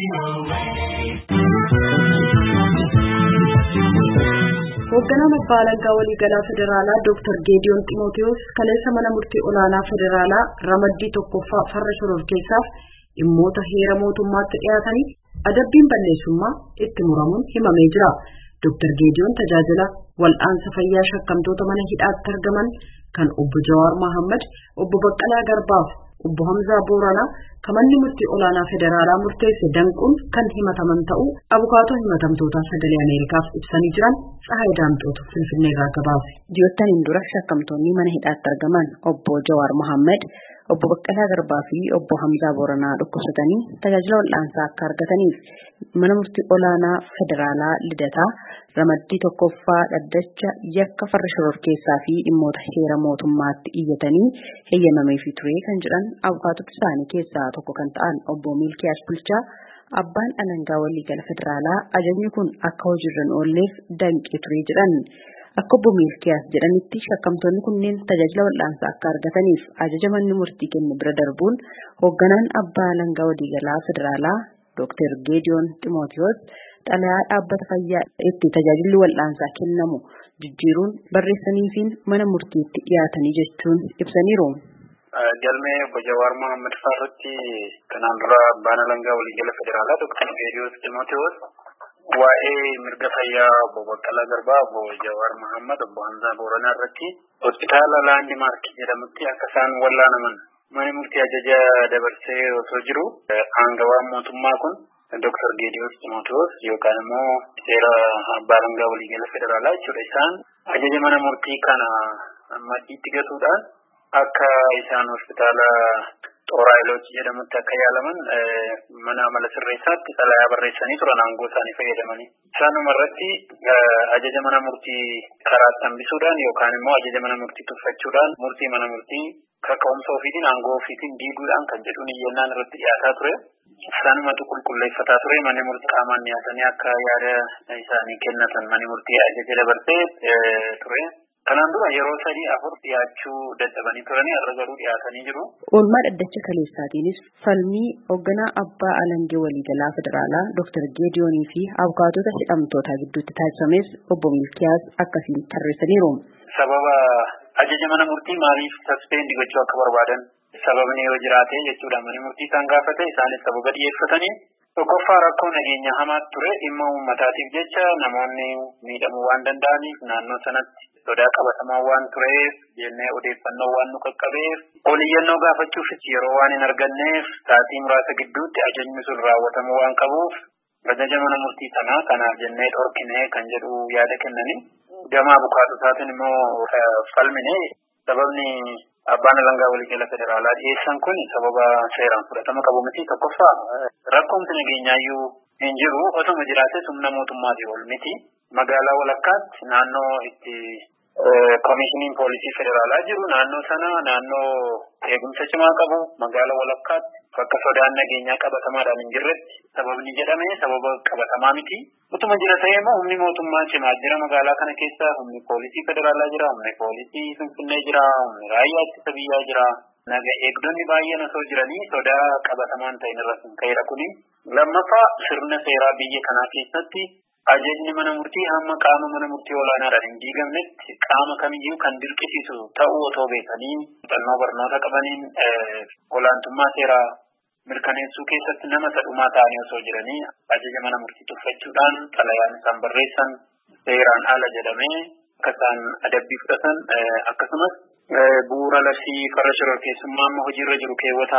Hoogganaan abbaa alangaa waliigalaa federaalaa Dr. Geediyoon Ximootiyoos kaleessa mana murtii olaanaa federaalaa ramaddii tokkoffaa farra shororkeessaaf dhimmoota heera mootummaatti dhiyaatanii adabbiin balleessummaa itti muramuun himamee jira. Dr. Geediyoon tajaajila wal'aansa fayyaa shakkamtoota mana hidhaatti argaman kan obbo Jawaar Mohaammed, obbo Baqqalaa Garbaaf, obbo Hamzaa Booranaa kamanni murtii olaanaa federaalaa murteesse danquun kan himataman ta'uu abukaatoo himatamtootaa sagalee Ameerikaaf ibsanii jiran Tsahaay Daamxootu Finfinneerraa gabaase. Ji'oottan dura shakkamtoonni mana hidhaatti argaman obbo Jawaar Mohaammed, obbo Baqqalaa Garbaa fi obbo Hamzaa Booranaa dhukkubsatanii tajaajila wal'aansaa akka argataniif mana murtii olaanaa federaalaa Lidataa ramaddii tokkoffaa dhaddacha yakka farra shororkeessaa fi dhimmoota heera mootummaatti iyyatanii heeyyamamee fi ture kan jedhan abukaatota isaanii keessaa tokko kan ta'an obbo Milkiyaas Bulchaa abbaan alangaa waliigala federaalaa ajajni kun akka hojiirra oolleef danqee ture jedhan. Akka obbo Milkiyaas jedhanitti shakkamtoonni kunneen tajaajila wal'aansaa akka argataniif ajaja manni murtii kenne bira darbuun hoogganaan abbaa alangaa waliigalaa federaalaa Dr. Geediyoon Ximootiyoos xalayaa dhaabbata fayyaa itti tajaajilli wal'aansaa kennamu jijjiiruun barreessaniifiin mana murtiitti dhiyaatanii jechuun ibsaniiru. Galmee obbo Jawaar Mohaammed Farratti kanaan dura abbaan alangaa waliigala federaalaa Dr. Geediyoon Ximootiyoos waa'ee mirga fayyaa obbo Baqqalaa Garbaa, obbo Jawaar Mohaammed, obbo Hamzaa Booranaa irratti hospitaala Laandimaark jedhamutti akka isaan wallaanaman mana murtii ajaja dabarsee osoo jiru aangawaan mootummaa kun Dr. Geediyoon Ximootiyoos yookaan immoo seera abbaa alangaa waliigala federaalaa jechuudha. Isaan ajaja mana murtii kana maddiitti gatuudhaan akka isaan hospitaala Xooraayiloochi jedhamutti akka yaalaman mana amala sirreessaatti xalayaa barreessanii turan aangoo isaanii fayyadamanii. Isaanuma irratti ajaja mana murtii karaatti hambisuudhaan yookaan immoo ajaja mana murtii tuffachuudhaan murtii mana murtii kaka'umsa ofiitiin aangoo ofiitiin diiguudhaan kan jedhuun iyyannaan irratti dhiyaataa ture. Isaanumatu qulqulleeffataa ture manni murtii qaamaan dhiyaatanii akka yaada isaanii kennatan manni murtii ajaja dabarsee ture. Kanaan dura yeroo 3-4 dhiyaachuu dadhabanii turanii har'a garuu dhiyaatanii jiru. Oolmaa dhaddacha kaleessaatiinis falmii hoogganaa abbaa alangaa waliigalaa federaalaa Dr. Geediyoonii fi abukaatota hidhamtootaa gidduutti taasifames obbo Milkiyaas akkasiin tarreessaniiru. Sababa ajaja mana murtii maaliif saspeendi gochuu akka barbaadan sababni yoo jiraate jechuudha manni murtii isaan gaafate isaanis sababa dhiyeeffatanii tokkoffaa rakkoo nageenya hamaa ture dhimma uummataatiif jecha namoonni miidhamuu waan danda'aniif naannoo sanatti sodaa qabatamaa waan tureef jennee odeeffannoo waan nu qaqqabeef oliyyannoo gaafachuufis yeroo waan hin arganneef sa'aatii muraasa gidduutti ajajni sun raawwatamuu waan qabuuf ajaja mana murtii sanaa kanaaf jennee dhorkine kan jedhu yaada kennanii gama abukaatotaatiin immoo falmine sababni abbaan alangaa waliigala federaalaa dhiyeessan kun sababa seeraan fudhatama qabu miti. Tokkoffaa rakkoomti nageenyaayyuu hin jiru osuma jiraates humna mootummaatii ol miti. Magaalaa walakkaatti naannoo itti komishiniin poolisii federaalaa jiru naannoo sana naannoo eegumsa cimaa qabu magaalaa walakkaatti bakka sodaan nageenyaa qabatamaadhaan hin jirretti sababni jedhame sababa qabatamaa miti. Utuma jira ta'ee immoo humni mootummaa cimaa jira magaalaa kana keessa humni poolisii federaalaa jira, humni poolisii Finfinnee jira, humni raayyaa ittisa biyyaa jira. Naga eegdonni baay'een osoo jiranii sodaa qabatamaan ta'in irratti hin ka'edha kuni. Lammaffaa sirna seeraa biyya kanaa keessatti ajajni mana murtii hamma qaama mana murtii olaanaadhaan hin diigamnetti qaama kamiyyuu kan dirqisiisu ta'uu otoo beekanii muuxannoo barnoota qabaniin olaantummaa seeraa mirkaneessuu keessatti nama sadhumaa ta'anii osoo jiranii ajaja mana murtii tuffachuudhaan xalayaan isaan barreessan seeraan ala jedhamee akka isaan adabbii fudhatan akkasumas bu'uura labsii farra shororkeessummaa amma hojiirra jiru keewwata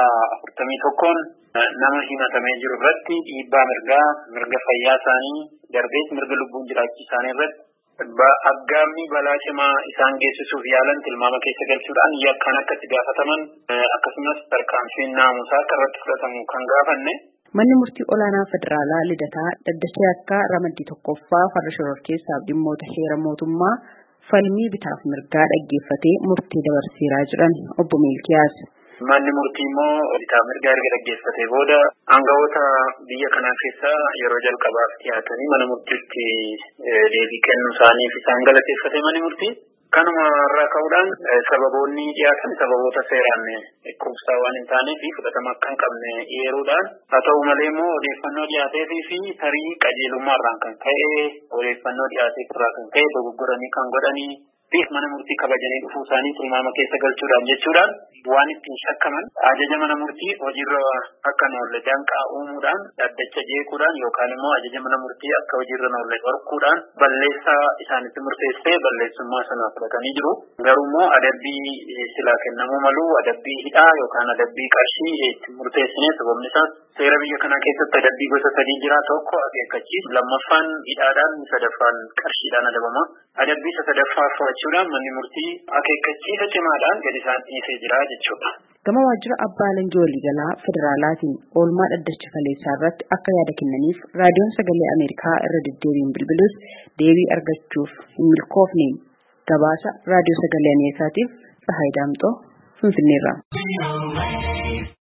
41 nama himatamee jiru irratti dhiibbaa mirga fayyaa isaanii darbees mirga lubbuun jiraachuu isaanii irratti aggaamni balaa cimaa isaan geessisuuf yaalan tilmaama keessa galchuudhaan yakkaan akka itti gaafataman akkasumas tarkaanfiin naamusaa akka irratti fudhatamu kan gaafanne. Manni murtii olaanaa federaalaa Lidataa dhaddacha yakkaa ramaddii tokkoffaa farra shororkeessaaf dhimmoota heera mootummaa falmii bitaaf mirgaa dhaggeeffatee murtii dabarseeraa jedhan obbo Milkiyaas. Manni murtii immoo bitaaf mirgaa erga dhaggeeffatee booda aangawoota biyya kanaa keessa yeroo jalqabaaf dhiyaatanii mana murtiitti deebii kennuu isaaniif isaan galateeffate manni murtii. Kanuma irraa ka'uudhaan sababoonni dhiyaatan sababoota seeraan quubsaa waan hin taanee fi fudhatama akka hin qabne eeruudhaan haa ta'u malee immoo odeeffannoo dhiyaatee fi tarii qajeelummaarraan kan ka'e odeeffannoo dhiyaatee irraa kan ka'e dogoggoranii kan godhanii fi mana murtii kabajanii dhufuu isaanii tilmaama keessa galchuudhaan jechuudhaan waan ittiin shakkaman ajaja mana murtii hojiirra akka hin oolle danqaa uumuudhaan dhaddacha jeequudhaan yookaan immoo ajaja mana murtii akka hojiirra hin oolle dhorkuudhaan balleessaa isaanitti murteessee balleessummaa sana fudhatanii jiru. Garuu immoo adabbii silaa kennamuu malu adabbii hidhaa yookaan adabbii qarshii itti murteessine sababni isaas seera biyya kanaa keessatti adabbii gosa sadii jira. Tokko akeekkachiisa, lammaffaan hidhaadhaan, sadaffaan qarshiidhaan adabama. Adabbii sadaffaa fudhachuudhaan manni murtii akeekkachiisa cimaadhaan gadi isaan dhiisee jira jechuudha. Gama waajjira abbaa alangaa waliigalaa federaalaatiin oolmaa dhaddacha kaleessaa irratti akka yaada kennaniif raadiyoon sagalee Ameerikaa irra deddeebiin bilbilus deebii argachuuf hin milkoofne. Gabaasa raadiyoo sagalee Ameerikaatiif Tsahaay Daamxoo Finfinneerraa.